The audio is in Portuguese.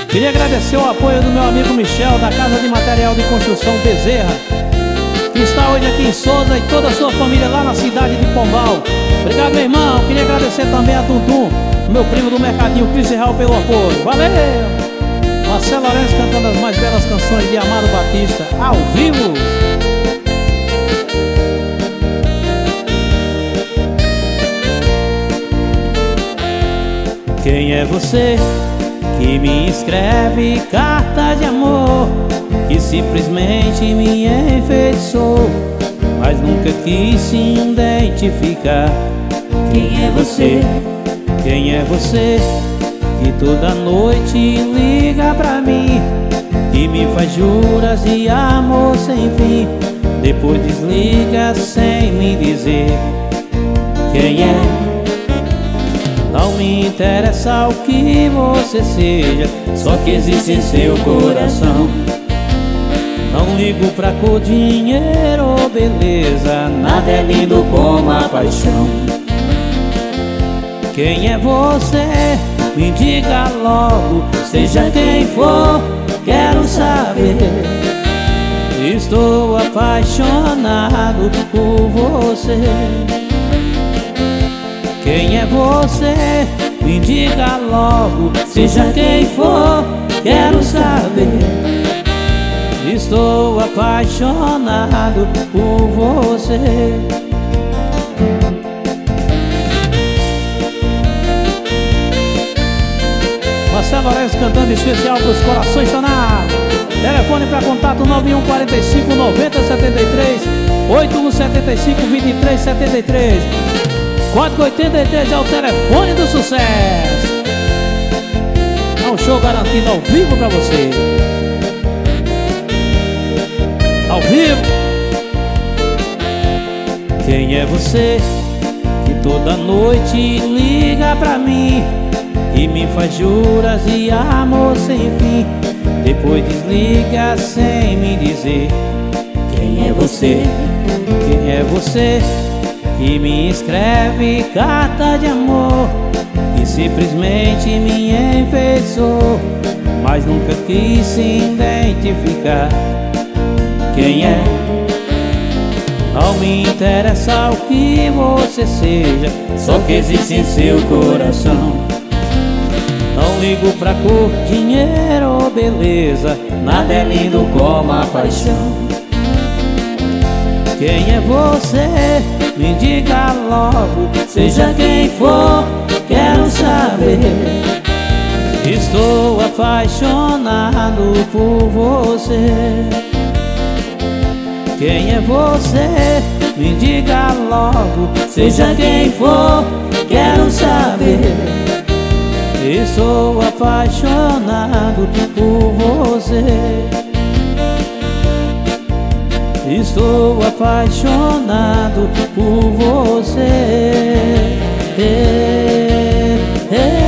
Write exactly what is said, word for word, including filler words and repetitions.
Queria agradecer o apoio do meu amigo Michel, da Casa de Material de Construção Bezerra, que está hoje aqui em Souza, e toda a sua família lá na cidade de Pombal. Obrigado, meu irmão. Queria agradecer também a Tuntum, meu primo do Mercadinho, Cris Real, pelo apoio. Valeu! Marcelo Lourenço cantando as mais belas canções de Amado Batista, ao vivo. Quem é você que me escreve carta de amor, que simplesmente me enfeitiçou, mas nunca quis se identificar? Quem é você? Quem é você que toda noite liga pra mim, que me faz juras de amor sem fim, depois desliga sem me dizer quem é? Não me interessa o que você seja, só que existe em seu coração. Não ligo pra cor, dinheiro ou beleza, nada é lindo como a paixão. Quem é você? Me diga logo, seja quem for, quero saber. Estou apaixonado por você. Quem é você? Me diga logo, seja quem for, quero saber. Estou apaixonado por você. Marcelo Lourenço cantando especial para os corações danados. Telefone para contato nove um quatro cinco nove zero sete três, oito um sete cinco dois três sete três. Código oitenta e três é o telefone do sucesso. É um show garantido ao vivo pra você. Ao vivo. Quem é você que toda noite liga pra mim e me faz juras de amor sem fim, depois desliga sem me dizer quem é você? Quem é você que me escreve carta de amor, que simplesmente me enfeitiçou, mas nunca quis se identificar? Quem é? Não me interessa o que você seja, só que existe em seu coração. Não ligo pra cor, dinheiro ou beleza, nada é lindo como a paixão. Quem é você? Me diga logo, seja quem for, quero saber. Estou apaixonado por você. Quem é você? Me diga logo, seja quem for, quero saber. Estou apaixonado por você. Estou apaixonado por você. É, é.